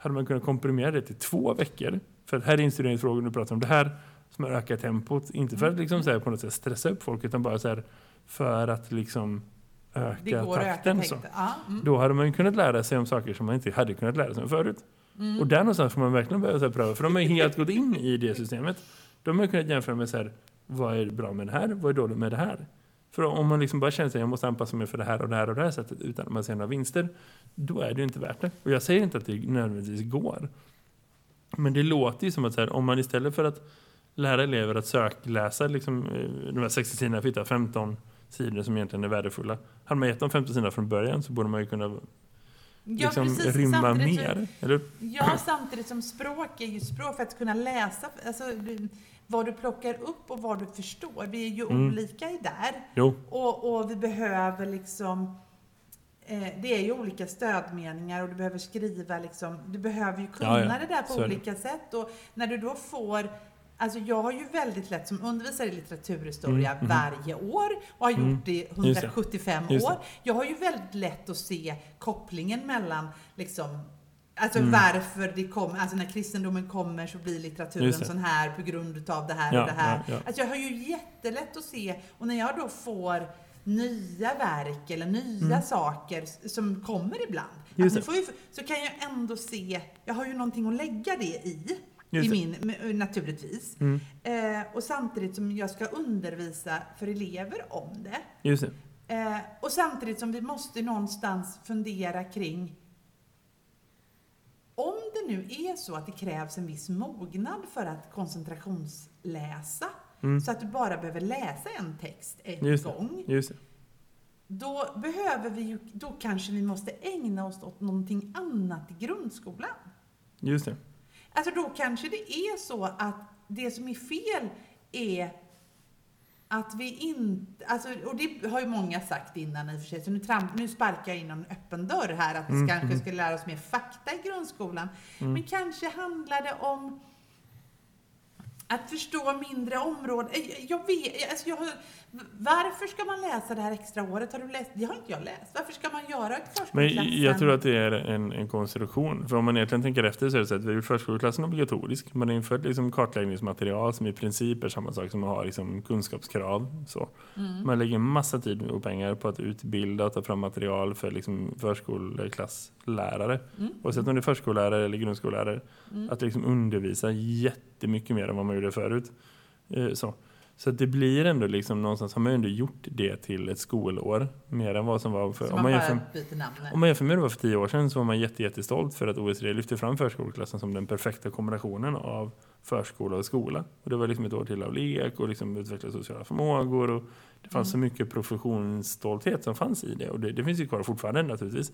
hade man kunnat komprimera det till 2 veckor. För att här är instuderingsfrågor, nu pratar om det här som ökar tempot. Inte för att liksom så här på något sätt stressa upp folk, utan bara så här för att liksom öka takten. Så. Då hade man kunnat lära sig om saker som man inte hade kunnat lära sig om förut. Och där någonstans får man verkligen börja så här pröva. För de har ju helt gått in i det systemet. De har kunnat jämföra med så här, vad är bra med det här? Vad är dåligt med det här? För om man liksom bara känner sig jag måste anpassa mig för det här och det här och det här sättet utan att man ser några vinster, då är det ju inte värt det. Och jag säger inte att det nödvändigtvis går. Men det låter ju som att så här, om man istället för att lära elever att sökläsa liksom, de här 60 sidorna för att hitta 15 sidor som egentligen är värdefulla. Hade man gett dem 15 sidor från början så borde man ju kunna liksom, rymma mer. Eller? Ja, samtidigt som språk är ju språk för att kunna läsa. Alltså, vad du plockar upp och vad du förstår. Vi är ju olika i där. Jo. Och vi behöver liksom... det är ju olika stödmeningar och du behöver skriva liksom... Du behöver ju kunna det där på olika sätt. Och när du då får... Alltså jag har ju väldigt lätt som undervisare i litteraturhistoria varje år och har gjort det 175 år. Jag har ju väldigt lätt att se kopplingen mellan liksom, alltså varför det kommer, alltså när kristendomen kommer så blir litteraturen sån här på grund av det här och det här. Alltså jag har ju jättelätt att se, och när jag då får nya verk eller nya saker som kommer ibland, så kan jag ändå se, jag har ju någonting att lägga det i min, naturligtvis. Och samtidigt som jag ska undervisa för elever om det. Just det. Och samtidigt som vi måste någonstans fundera kring om det nu är så att det krävs en viss mognad för att koncentrationsläsa, så att du bara behöver läsa en text en gång. Just det. Då behöver vi ju, då kanske vi måste ägna oss åt någonting annat i grundskolan. Just det. Alltså då kanske det är så att det som är fel är att vi inte... Alltså, och det har ju många sagt innan i och för sig. Så nu sparkar jag in en öppen dörr här. Att vi kanske ska lära oss mer fakta i grundskolan. Men kanske handlar det om att förstå mindre områden. Jag vet... Alltså varför ska man läsa det här extra året? Har du läst? Det har inte jag läst. Varför ska man göra ett förskoleklassen? Men jag tror att det är en konstruktion. För om man egentligen tänker efter så är det så att vi har gjort förskoleklassen obligatorisk. Man har infört liksom kartläggningsmaterial som i princip är samma sak som man har liksom kunskapskrav. Så. Man lägger en massa tid och pengar på att utbilda och ta fram material för liksom förskoleklasslärare. Och så att om det är förskollärare eller grundskollärare att liksom undervisa jättemycket mer än vad man gjorde förut. Så att det blir ändå liksom någonstans har man ändå gjort det till ett skolår mer än vad som var för. Om man jämför med det var för 10 år sedan så var man jättestolt för att OECD lyfte fram förskoleklassen som den perfekta kombinationen av förskola och skola. Och det var liksom ett år till av lek och liksom utveckla sociala förmågor och det fanns så mycket professionsstolthet som fanns i det. Och det finns ju kvar fortfarande naturligtvis.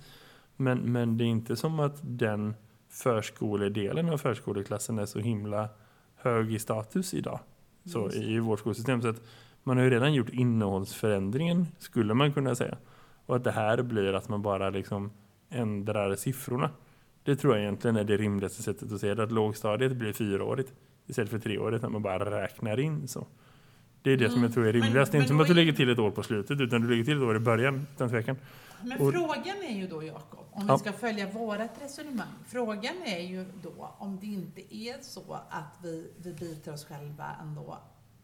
Men det är inte som att den förskoledelen av förskoleklassen är så himla hög i status idag. Så i vårt skolsystem. Så att man har ju redan gjort innehållsförändringen, skulle man kunna säga. Och att det här blir att man bara liksom ändrar siffrorna. Det tror jag egentligen är det rimligaste sättet att se det. Att lågstadiet blir 4-årigt istället för 3-årigt när man bara räknar in så. Det är det som jag tror är rimligast. Det är inte som att du lägger till ett år på slutet utan du lägger till ett år i början, utan tvekan. Men frågan är ju då, Jakob, om vi ska följa vårat resonemang. Frågan är ju då om det inte är så att vi biter oss själva ändå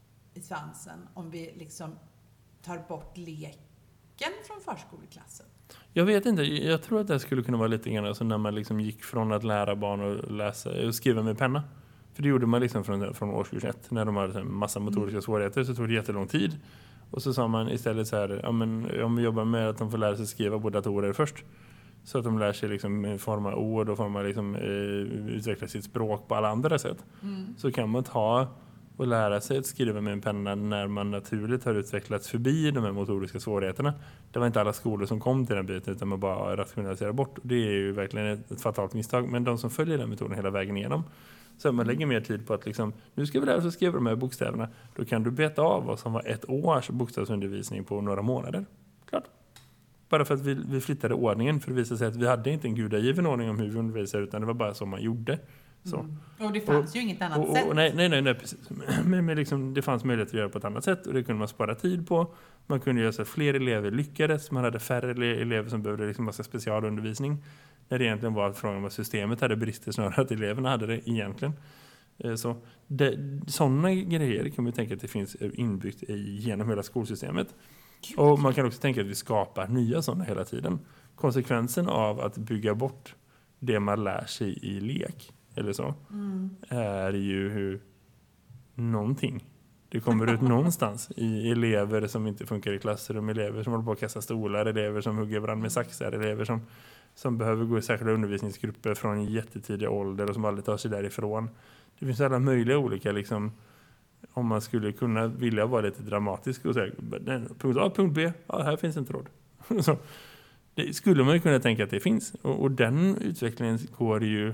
i svansen om vi liksom tar bort leken från förskoleklassen. Jag vet inte, jag tror att det skulle kunna vara lite grann alltså när man liksom gick från att lära barn att läsa och skriva med penna. För det gjorde man liksom från årskurs 1 när de hade en massa motoriska svårigheter så tog det jättelång tid. Och så sa man istället så här, ja, men om vi jobbar med att de får lära sig skriva på datorer först. Så att de lär sig liksom forma ord och forma liksom, utveckla sitt språk på alla andra sätt. Så kan man ta och lära sig att skriva med en penna när man naturligt har utvecklats förbi de här motoriska svårigheterna. Det var inte alla skolor som kom till den biten utan man bara rationaliserade bort. Och det är ju verkligen ett fatalt misstag. Men de som följer den metoden hela vägen igenom. Så man lägger mer tid på att liksom, nu ska vi lära oss att skriva de här bokstäverna. Då kan du beta av vad som var 1 års bokstavsundervisning på några månader. Klart. Bara för att vi flyttade ordningen för att visa sig att vi hade inte en gudagiven ordning om hur vi undervisade utan det var bara som man gjorde. Så. Och det fanns ju inget annat sätt. Nej, precis. Men liksom, det fanns möjlighet att göra på ett annat sätt och det kunde man spara tid på. Man kunde göra så att fler elever lyckades. Man hade färre elever som behövde liksom massa specialundervisning. När det egentligen var att frågan om systemet hade brister snarare att eleverna hade det egentligen. Så sådana grejer kan man tänka att det finns inbyggt genom hela skolsystemet. Och man kan också tänka att vi skapar nya sådana hela tiden. Konsekvensen av att bygga bort det man lär sig i lek eller så är ju hur någonting. Det kommer ut någonstans i elever som inte funkar i klassrum, elever som håller på att kasta stolar, elever som hugger varandra med saxar, elever som behöver gå i särskilda undervisningsgrupper från en jättetidig ålder och som aldrig tar sig därifrån. Det finns alla möjliga olika, liksom, om man skulle kunna vilja vara lite dramatisk och säga punkt A, punkt B, ja, här finns inte råd. Så, det skulle man ju kunna tänka att det finns. Och den utvecklingen går ju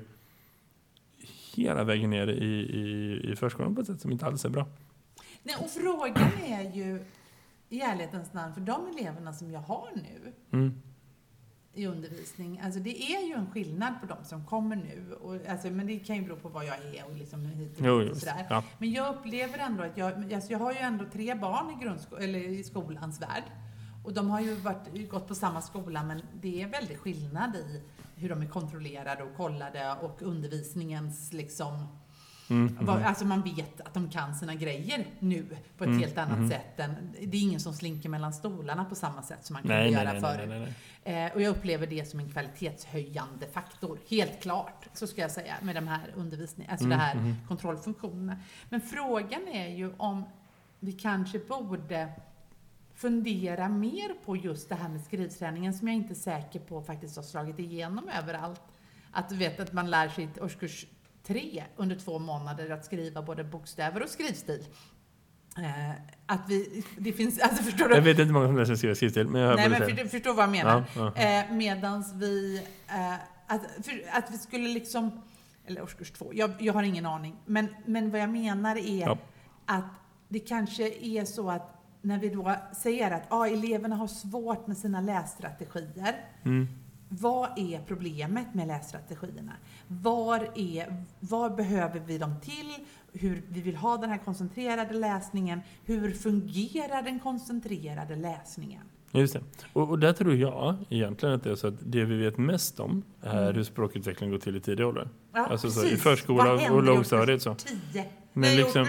hela vägen ner i förskolan på ett sätt som inte alls är bra. Nej, och frågan är ju i ärlighetens namn för de eleverna som jag har nu i undervisning. Alltså det är ju en skillnad på de som kommer nu. Och, alltså, men det kan ju bero på vad jag är och liksom hit och sådär. Ja. Men jag upplever ändå att jag har ju ändå 3 barn i skolans värld. Och de har ju gått på samma skola, men det är väldigt skillnad i hur de är kontrollerade och kollade och undervisningens liksom... Alltså man vet att de kan sina grejer nu på ett helt annat sätt. Det är ingen som slinker mellan stolarna på samma sätt som man kunde göra förr. Och jag upplever det som en kvalitetshöjande faktor. Helt klart, så ska jag säga, med de här undervisningen, alltså det här kontrollfunktionerna. Men frågan är ju om vi kanske borde fundera mer på just det här med skrivträningen som jag inte är säker på faktiskt har slagit igenom överallt. Att du vet att man lär sig i årskurs 3 under 2 månader att skriva både bokstäver och skrivstil. Att det finns, alltså förstår du? Jag vet inte många som läser skrivstil, men jag hör. Nej, men förstår vad jag menar. Ja. Medans vi att vi skulle liksom, eller årskurs 2, jag har ingen aning, men vad jag menar är att det kanske är så att när vi då säger att eleverna har svårt med sina lässtrategier. Vad är problemet med lässtrategierna? Var behöver vi dem till? Hur vi vill ha den här koncentrerade läsningen? Hur fungerar den koncentrerade läsningen? Just det. Och där tror jag egentligen att det är så att det vi vet mest om är hur språkutveckling går till i tidig ålder. Ja, alltså så, i förskola och lågstadiet så. 10. Men liksom,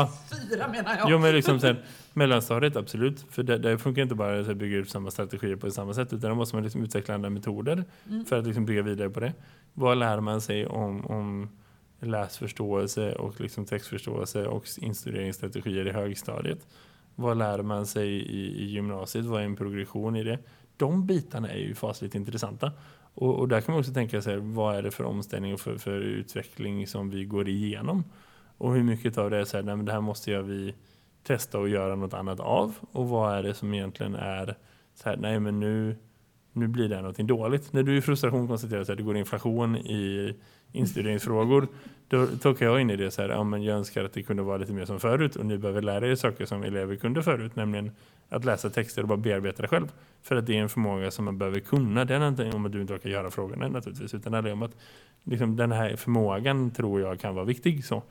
4 menar jag. Jo, men liksom sen mellanstadiet, absolut. För det funkar inte bara att bygga ut samma strategier på samma sätt, utan då måste man liksom utveckla andra metoder för att liksom bygga vidare på det. Vad lär man sig om läsförståelse och liksom textförståelse och instuderingsstrategier i högstadiet? Vad lär man sig i gymnasiet? Vad är en progression i det? De bitarna är ju fasligt intressanta. Och där kan man också tänka sig, vad är det för omställning och för utveckling som vi går igenom? Och hur mycket av det är så här, nej, men det här måste vi testa och göra något annat av. Och vad är det som egentligen är så här, nej men nu blir det någonting dåligt. När du i frustration konstaterar att det går inflation i instuderingsfrågor, då tog jag in i det så här, men jag önskar att det kunde vara lite mer som förut och ni behöver lära er saker som elever kunde förut, nämligen att läsa texter och bara bearbeta det själv. För att det är en förmåga som man behöver kunna. Det är inte om att du inte orkar göra frågorna naturligtvis, utan det är om att liksom, den här förmågan tror jag kan vara viktig så.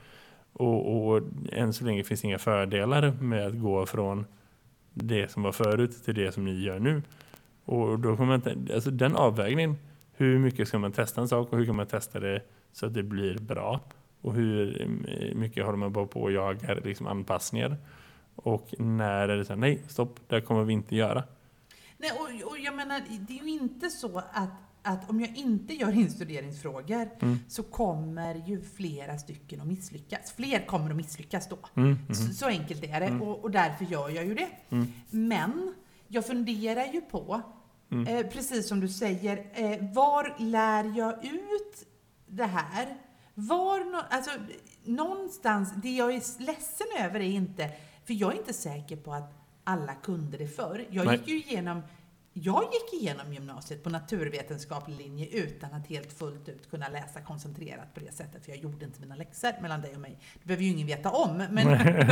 Och än så länge finns inga fördelar med att gå från det som var förut till det som ni gör nu. Och då kommer man alltså den avvägningen, hur mycket ska man testa en sak och hur kan man testa det så att det blir bra? Och hur mycket håller man bara på och jagar liksom anpassningar? Och när är det så här, nej, stopp, det kommer vi inte göra. Nej, och jag menar, det är ju inte så att om jag inte gör instuderingsfrågor så kommer ju flera stycken att misslyckas. Fler kommer att misslyckas då. Så enkelt är det. Och därför gör jag ju det. Men jag funderar ju på, precis som du säger, var lär jag ut det här? Alltså, någonstans, det jag är ledsen över är inte, för jag är inte säker på att alla kunde det förr. Jag gick igenom gymnasiet på naturvetenskaplig linje utan att helt fullt ut kunna läsa koncentrerat på det sättet. För jag gjorde inte mina läxor mellan dig och mig. Det behöver ju ingen veta om. Men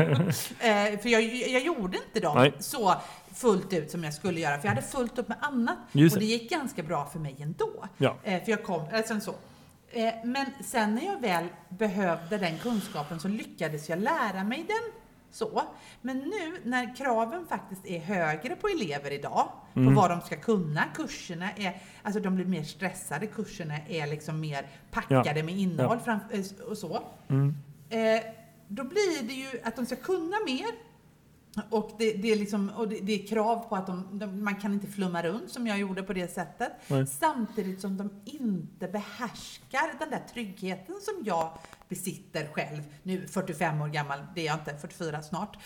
för jag gjorde inte dem så fullt ut som jag skulle göra. För jag hade fullt upp med annat. Och det gick ganska bra för mig ändå. Ja. För jag kom, alltså så. Men sen när jag väl behövde den kunskapen så lyckades jag lära mig den Så. Men nu när kraven faktiskt är högre på elever idag, på vad de ska kunna, kurserna är, alltså de blir mer stressade, kurserna är liksom mer packade med innehåll och så. Då blir det ju att de ska kunna mer. Och det är liksom, och det är krav på att man kan inte flumma runt som jag gjorde på det sättet. Samtidigt som de inte behärskar den där tryggheten som jag besitter själv. Nu 45 år gammal, det är jag inte, 44 snart.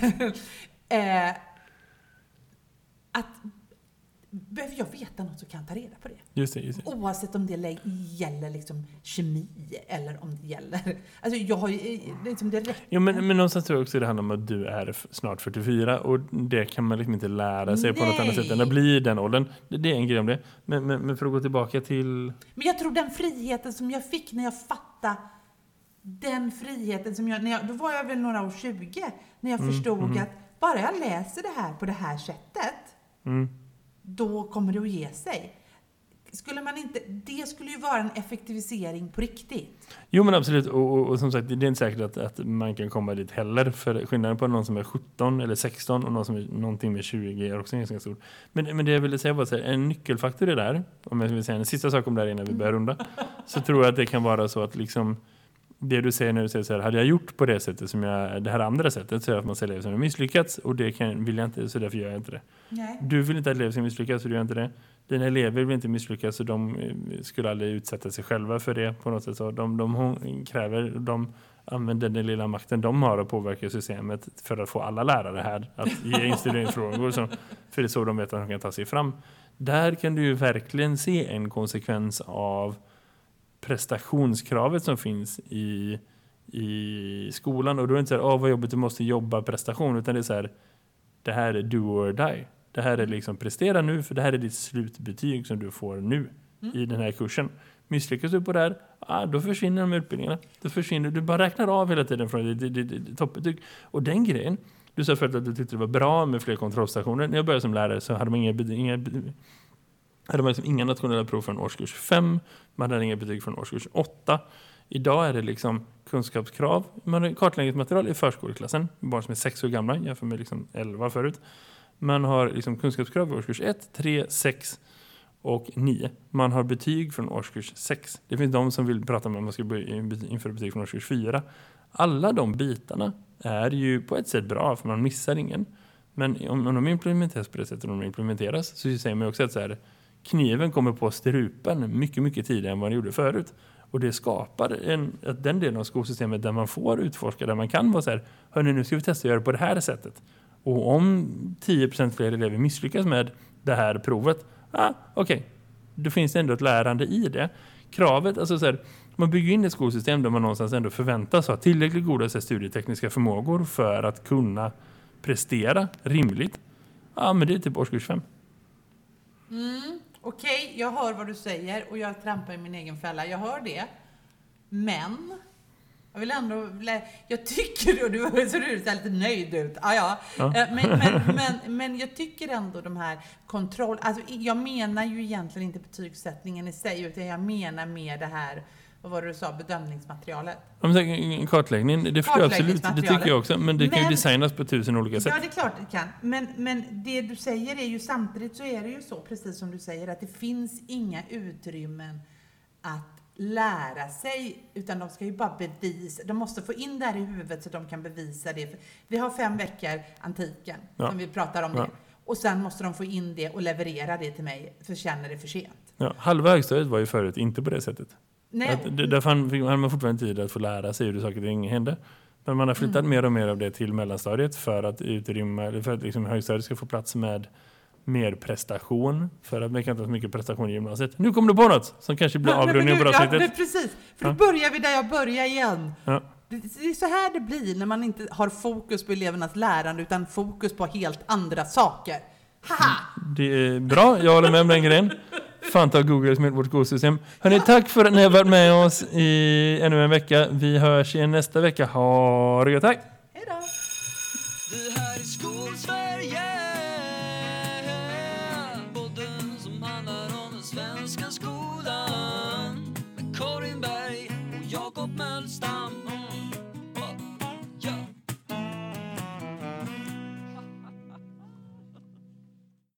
Att behöver jag veta något så kan jag ta reda på det. Just det. Oavsett om det gäller liksom kemi eller om det gäller... Alltså jag har ju... Liksom det räcker. Ja, men någonstans tror jag också det handlar om att du är snart 44 och det kan man liksom inte lära sig på något annat sätt än att bli den åldern. Det är en grej om det. Men för att gå tillbaka till... Men jag tror den friheten som jag fick när jag fattade den friheten som då var jag väl några år 20 när jag förstod att bara jag läser det här på det här sättet då kommer det att ge sig. Skulle man inte, det skulle ju vara en effektivisering på riktigt. Jo, men absolut. Och som sagt, det är inte säkert att man kan komma dit heller. För skillnaden på någon som är 17 eller 16 och någon som är någonting med 20 är också ganska stor. Men det jag ville säga var att en nyckelfaktor är där. Om jag vill säga en sista sak om det här innan vi börjar runda. Så tror jag att det kan vara så att liksom det du säger när du säger så här, hade jag gjort på det sättet som det här andra sättet så är att man ser elever som har misslyckats och det vill jag inte, så därför gör jag inte det. Nej. Du vill inte att elever ska misslyckas så du gör inte det. Dina elever vill inte misslyckas så de skulle aldrig utsätta sig själva för det på något sätt. Så de använder den lilla makten de har att påverka systemet för att få alla lärare här att ge instuderingsfrågor för det är så de vet att de kan ta sig fram. Där kan du ju verkligen se en konsekvens av prestationskravet som finns i skolan. Och då är det inte så här, vad jobbigt, du måste jobba prestation. Utan det är så här, det här är do or die. Det här är liksom prestera nu, för det här är ditt slutbetyg som du får nu i den här kursen. Misslyckas du på det här, då försvinner de utbildningarna. Då försvinner, du bara räknar av hela tiden från ditt toppbetyg. Och den grejen, du sa förut att du tyckte det var bra med fler kontrollstationer. När jag började som lärare så hade man hade man liksom inga nationella prov från årskurs 5. Man hade inga betyg från årskurs 8. Idag är det liksom kunskapskrav. Man har kartläggningsmaterial i förskoleklassen. Barn som är 6 år gamla jämfört med liksom 11 förut. Man har liksom kunskapskrav i årskurs 1, 3, 6 och 9. Man har betyg från årskurs 6. Det finns de som vill prata om att man ska införa betyg från årskurs 4. Alla de bitarna är ju på ett sätt bra för man missar ingen. Men om de implementeras på det sättet de implementeras så säger man också att så här, kniven kommer på strupen mycket, mycket tidigare än vad den gjorde förut. Och det skapar den delen av skolsystemet där man får utforska, där man kan vara så här, hörni, nu ska vi testa att göra på det här sättet. Och om 10% fler elever misslyckas med det här provet, okej, då finns det ändå ett lärande i det. Kravet, alltså så här, man bygger in ett skolsystem där man någonstans ändå förväntas ha tillräckligt goda studietekniska förmågor för att kunna prestera rimligt. Men det är typ årskurs 5. Okej, jag hör vad du säger och jag trampar i min egen fälla. Jag hör det. Men jag vill ändå... Jag tycker... Och du ser lite nöjd ut. Ja. Men jag tycker ändå de här kontroll... Alltså, jag menar ju egentligen inte betygssättningen i sig, utan jag menar mer det här... Vad var det du sa? Bedömningsmaterialet. Kartläggning, det förstår jag absolut. Det tycker jag också. Men det kan ju designas på 1000 olika sätt. Ja, det är klart det kan. Men det du säger är ju samtidigt så är det ju så, precis som du säger, att det finns inga utrymmen att lära sig, utan de ska ju bara bevisa. De måste få in det här i huvudet så att de kan bevisa det. Vi har 5 veckor antiken som vi pratar om det. Och sen måste de få in det och leverera det till mig, för känner det för sent. Ja, halva högstadiet var ju förut inte på det sättet. Därför hade man fortfarande tid att få lära sig hur saker och ting hände. Men man har flyttat mer och mer av det till mellanstadiet för att liksom högstadiet ska få plats med mer prestation. För att man kan inte ha så mycket prestation i gymnasiet. Nu kommer du på något som kanske blir avrundning på avsnittet. Ja, precis. För då börjar vi där jag börjar igen. Ja. Det är så här det blir när man inte har fokus på elevernas lärande utan fokus på helt andra saker. Haha! Det är bra, jag håller med om den grejen. Fan ta Google som är vårt skolsystem. Hörrni, tack för att ni har varit med oss i ännu en vecka. Vi hörs igen nästa vecka. Ha det gott, tack! Hej då! Det här är Skolsverige, podden som handlar om den svenska skolan.